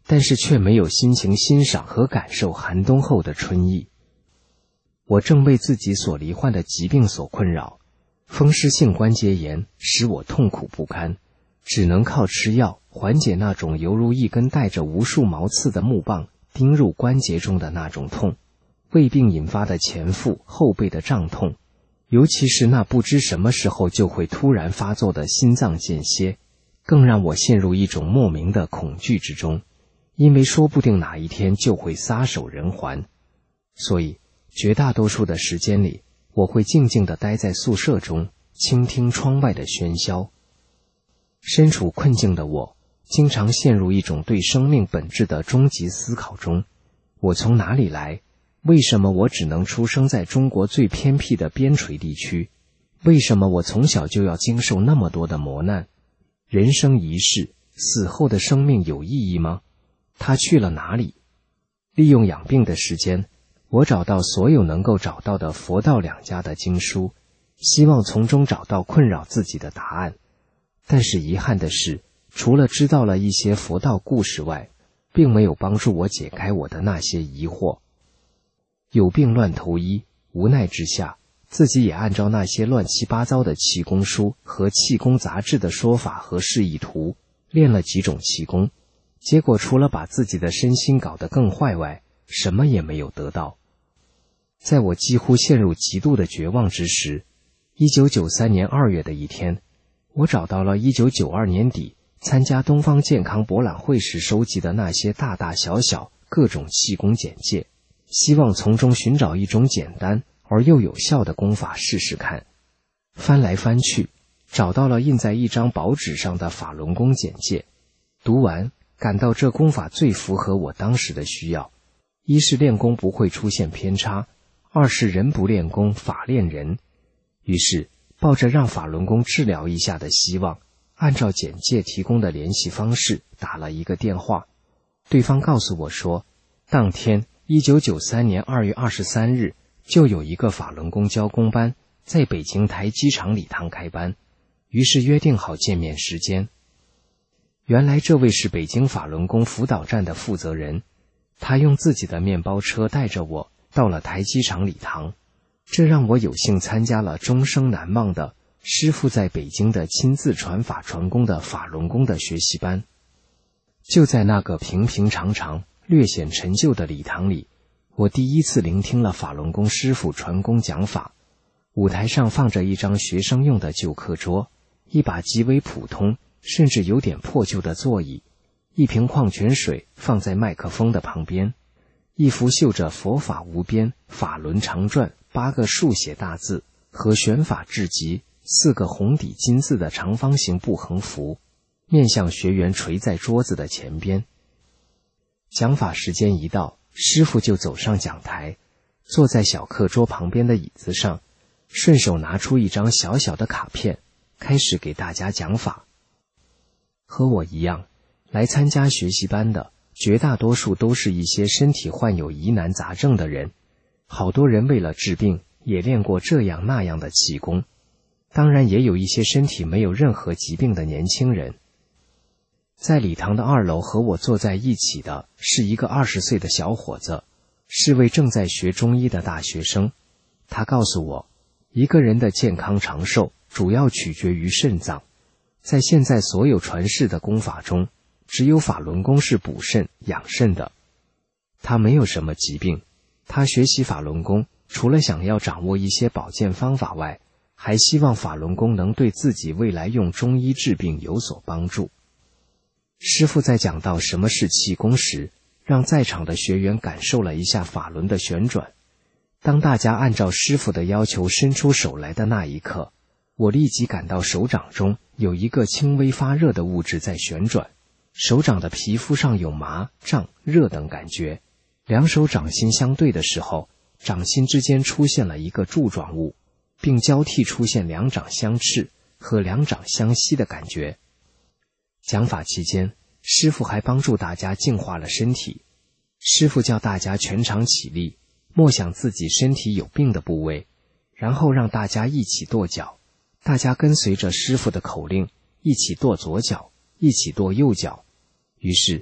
但是却没有心情欣赏和感受寒冬后的春意。我正为自己所罹患的疾病所困扰，风湿性关节炎使我痛苦不堪，只能靠吃药缓解那种犹如一根带着无数毛刺的木棒钉入关节中的那种痛，胃病引发的前腹后背的胀痛，尤其是那不知什么时候就会突然发作的心脏间歇，更让我陷入一种莫名的恐惧之中，因为说不定哪一天就会撒手人寰。所以绝大多数的时间里，我会静静地待在宿舍中，倾听窗外的喧嚣。身处困境的我，经常陷入一种对生命本质的终极思考中。我从哪里来？为什么我只能出生在中国最偏僻的边陲地区？为什么我从小就要经受那么多的磨难？人生一世，死后的生命有意义吗？他去了哪里？利用养病的时间，我找到所有能够找到的佛道两家的经书，希望从中找到困扰自己的答案。但是遗憾的是，除了知道了一些佛道故事外，并没有帮助我解开我的那些疑惑。有病乱投医，无奈之下，自己也按照那些乱七八糟的气功书和气功杂志的说法和示意图，练了几种气功，结果除了把自己的身心搞得更坏外，什么也没有得到。在我几乎陷入极度的绝望之时，一九九三年二月的一天，我找到了一九九二年底参加东方健康博览会时收集的那些大大小小各种气功简介，希望从中寻找一种简单而又有效的功法试试看。翻来翻去，找到了印在一张薄纸上的法轮功简介，读完感到这功法最符合我当时的需要。一是练功不会出现偏差，二是人不练功，法练人。于是抱着让法轮功治疗一下的希望，按照简介提供的联系方式打了一个电话。对方告诉我说，当天一九九三年二月二十三日就有一个法轮功教功班在北京台机场礼堂开班，于是约定好见面时间。原来这位是北京法轮功辅导站的负责人，他用自己的面包车带着我到了台机场礼堂，这让我有幸参加了终生难忘的师父在北京的亲自传法传功的法轮功的学习班。就在那个平平常常略显陈旧的礼堂里，我第一次聆听了法轮功师父传功讲法。舞台上放着一张学生用的旧课桌，一把极为普通甚至有点破旧的座椅，一瓶矿泉水放在麦克风的旁边，一幅绣着佛法无边法轮常转八个竖写大字和玄法至极四个红底金字的长方形布横幅，面向学员垂在桌子的前边。讲法时间一到，师父就走上讲台，坐在小课桌旁边的椅子上，顺手拿出一张小小的卡片，开始给大家讲法。和我一样，来参加学习班的绝大多数都是一些身体患有疑难杂症的人，好多人为了治病也练过这样那样的气功，当然也有一些身体没有任何疾病的年轻人。在礼堂的二楼和我坐在一起的是一个二十岁的小伙子，是位正在学中医的大学生。他告诉我，一个人的健康长寿主要取决于肾脏，在现在所有传世的功法中，只有法轮功是补肾养肾的。他没有什么疾病，他学习法轮功除了想要掌握一些保健方法外，还希望法轮功能对自己未来用中医治病有所帮助。师父在讲到什么是气功时，让在场的学员感受了一下法轮的旋转。当大家按照师父的要求伸出手来的那一刻，我立即感到手掌中有一个轻微发热的物质在旋转，手掌的皮肤上有麻、胀、热等感觉。两手掌心相对的时候，掌心之间出现了一个柱状物，并交替出现两掌相斥和两掌相吸的感觉。讲法期间，师父还帮助大家净化了身体。师父叫大家全场起立，默想自己身体有病的部位，然后让大家一起跺脚。大家跟随着师父的口令，一起跺左脚，一起跺右脚。于是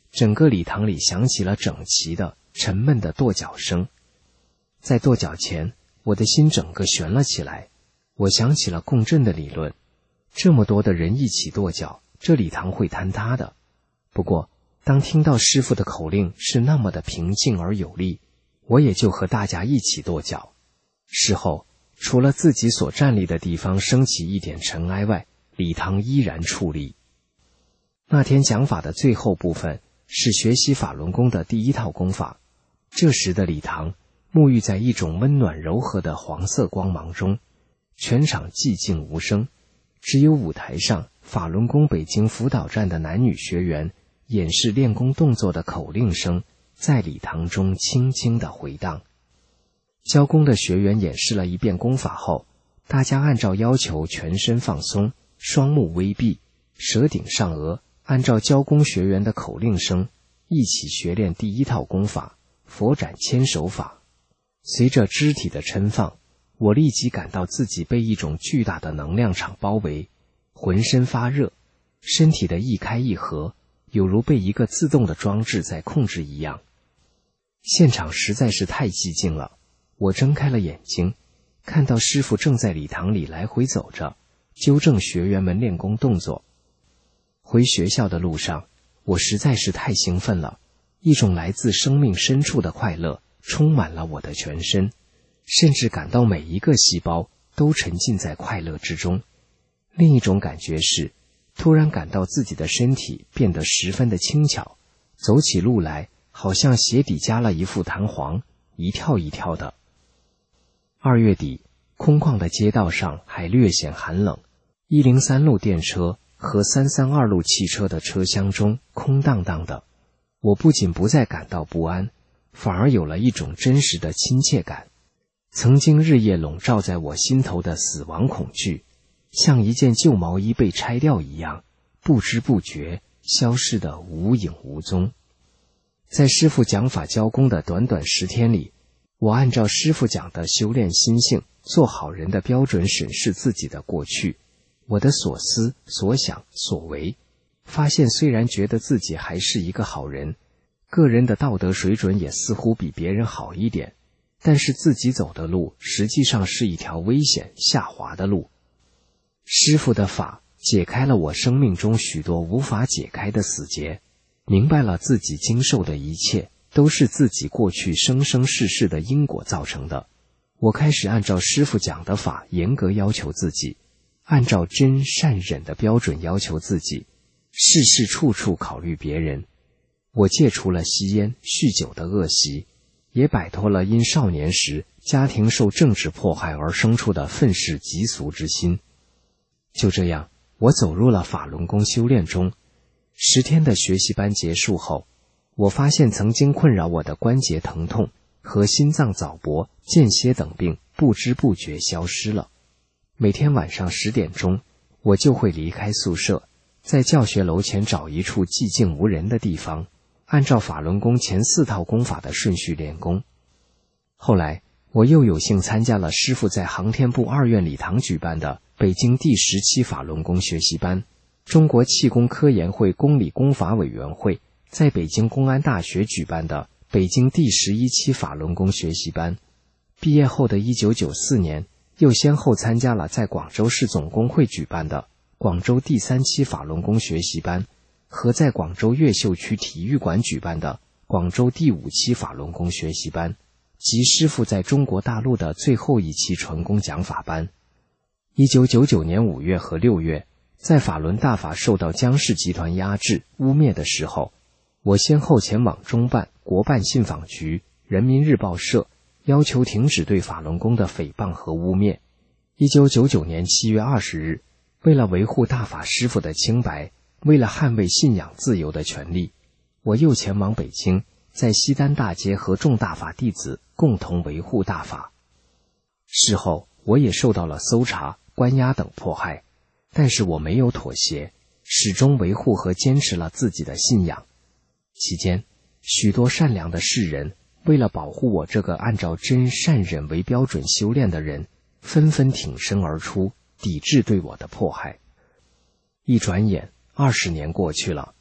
整个礼堂里响起了整齐的、沉闷的跺脚声。在跺脚前，我的心整个悬了起来。我想起了共振的理论，这么多的人一起跺脚，这礼堂会坍塌的。不过，当听到师父的口令是那么的平静而有力，我也就和大家一起跺脚。事后，除了自己所站立的地方升起一点尘埃外，礼堂依然矗立。那天讲法的最后部分是学习法轮功的第一套功法。这时的礼堂沐浴在一种温暖柔和的黄色光芒中，全场寂静无声，只有舞台上法轮功北京辅导站的男女学员演示练功动作的口令声在礼堂中轻轻地回荡。教功的学员演示了一遍功法后，大家按照要求全身放松，双目微闭，舌顶上颚，按照教功学员的口令声一起学练第一套功法佛展千手法。随着肢体的抻放，我立即感到自己被一种巨大的能量场包围，浑身发热，身体的一开一合有如被一个自动的装置在控制一样。现场实在是太寂静了，我睁开了眼睛，看到师父正在礼堂里来回走着，纠正学员们练功动作。回学校的路上，我实在是太兴奋了，一种来自生命深处的快乐充满了我的全身，甚至感到每一个细胞都沉浸在快乐之中。另一种感觉是，突然感到自己的身体变得十分的轻巧，走起路来好像鞋底加了一副弹簧，一跳一跳的。二月底，空旷的街道上还略显寒冷，一零三路电车和三三二路汽车的车厢中空荡荡的。我不仅不再感到不安，反而有了一种真实的亲切感。曾经日夜笼罩在我心头的死亡恐惧，像一件旧毛衣被拆掉一样，不知不觉消失得无影无踪。在师父讲法教功的短短十天里，我按照师父讲的修炼心性、做好人的标准审视自己的过去，我的所思、所想、所为，发现虽然觉得自己还是一个好人，个人的道德水准也似乎比别人好一点，但是自己走的路实际上是一条危险下滑的路。师父的法解开了我生命中许多无法解开的死结，明白了自己经受的一切都是自己过去生生世世的因果造成的。我开始按照师父讲的法严格要求自己，按照真善忍的标准要求自己，事事处处考虑别人。我戒除了吸烟、酗酒的恶习，也摆脱了因少年时家庭受政治迫害而生出的愤世嫉俗之心。就这样，我走入了法轮功修炼中。十天的学习班结束后，我发现曾经困扰我的关节疼痛和心脏早搏、间歇等病不知不觉消失了。每天晚上十点钟，我就会离开宿舍，在教学楼前找一处寂静无人的地方，按照法轮功前四套功法的顺序练功。后来，我又有幸参加了师父在航天部二院礼堂举办的北京第十期法轮功学习班。中国气功科研会公理功法委员会在北京公安大学举办的北京第十一期法轮功学习班。毕业后的一九九四年，又先后参加了在广州市总工会举办的广州第三期法轮功学习班和在广州越秀区体育馆举办的广州第五期法轮功学习班，及师父在中国大陆的最后一期纯功讲法班。一九九九年五月和六月，在法轮大法受到江氏集团压制污蔑的时候，我先后前往中办、国办信访局、人民日报社，要求停止对法轮功的诽谤和污蔑。一九九九年七月二十日，为了维护大法师父的清白，为了捍卫信仰自由的权利，我又前往北京，在西单大街和众大法弟子共同维护大法。事后，我也受到了搜查、关押等迫害，但是我没有妥协，始终维护和坚持了自己的信仰。期间，许多善良的世人为了保护我这个按照真善忍为标准修炼的人，纷纷挺身而出，抵制对我的迫害。一转眼，二十年过去了，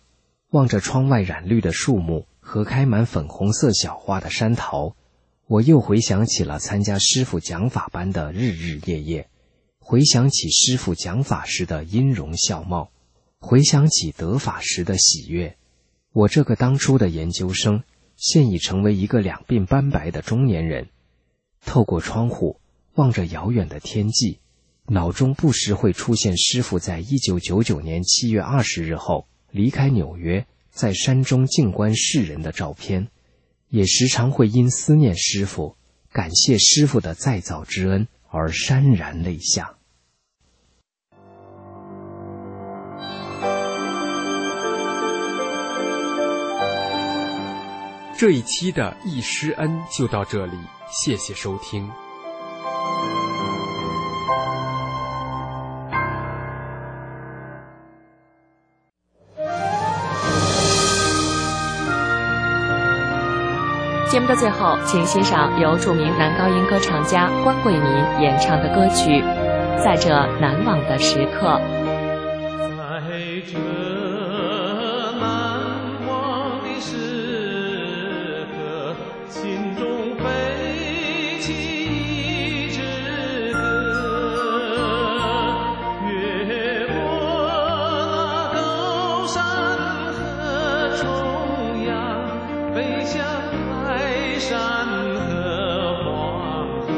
望着窗外染绿的树木和开满粉红色小花的山桃，我又回想起了参加师父讲法班的日日夜夜，回想起师父讲法时的音容笑貌，回想起得法时的喜悦。我这个当初的研究生，现已成为一个两鬓斑白的中年人。透过窗户望着遥远的天际，脑中不时会出现师父在一九九九年七月二十日后离开纽约，在山中静观世人的照片，也时常会因思念师父，感谢师父的再造之恩而潸然泪下。 这一期的忆师恩就到这里，谢谢收听。 节目的最后，请欣赏由著名男高音歌唱家关桂民演唱的歌曲《在这难忘的时刻》。 在这难忘的时刻，心中飞起一支歌，越过那高山和重洋，飞向泰山和黄河。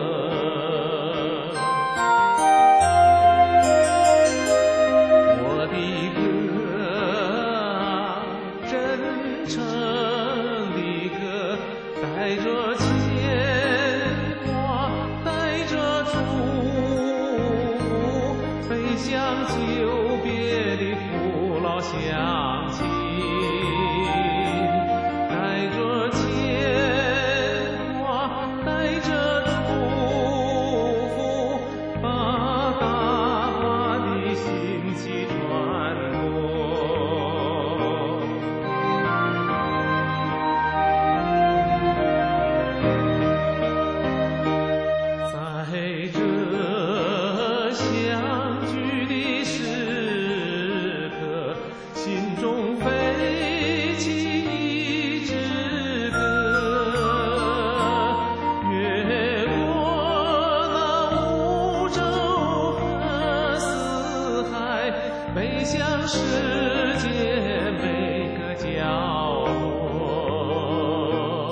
我的歌，真诚的歌，带着牵挂，带着祝福，飞向久别的父老乡亲，带着牵挂，带着祝福，把大法的信息传播。在这相聚的时刻，心中飞起一支歌，越过那五洲和四海，飞向世界每个角落。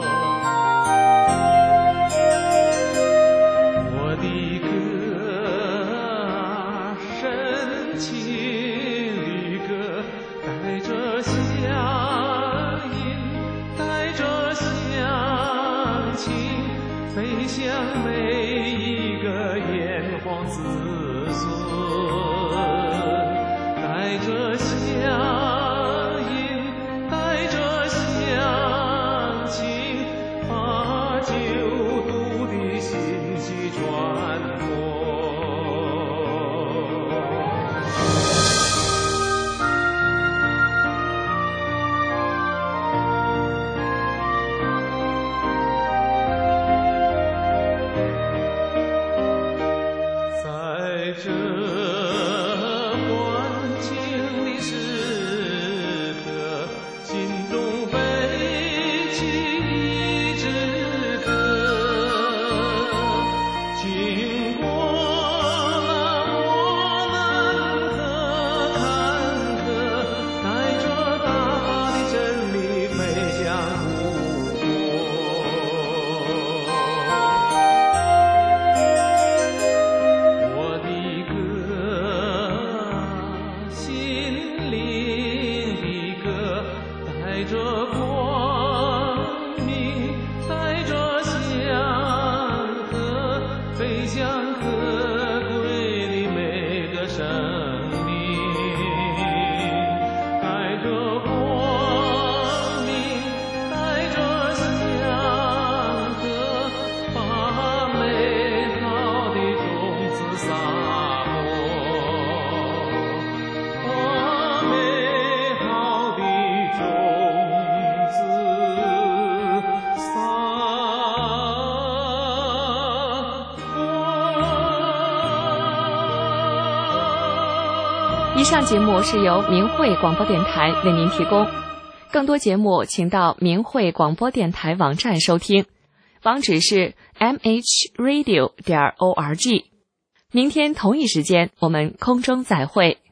我的歌啊，深情的歌，带着乡音，带着乡情，飞向每一个炎黄子孙，带着乡音，带着乡情，把救度的信息传播。在这欢庆的时刻，心中飞起一支歌，经过那磨难和坎坷，带着大法的真理飞向故国。我的歌，心灵的歌，带着光明，带着祥和，飞向可贵的每个生命，带着光明，带着祥和，把美好的种子撒播，把美好的种以上节目是由明慧广播电台为您提供，更多节目请到明慧广播电台网站收听，网址是 m h radio 点 org。明天同一时间我们空中再会。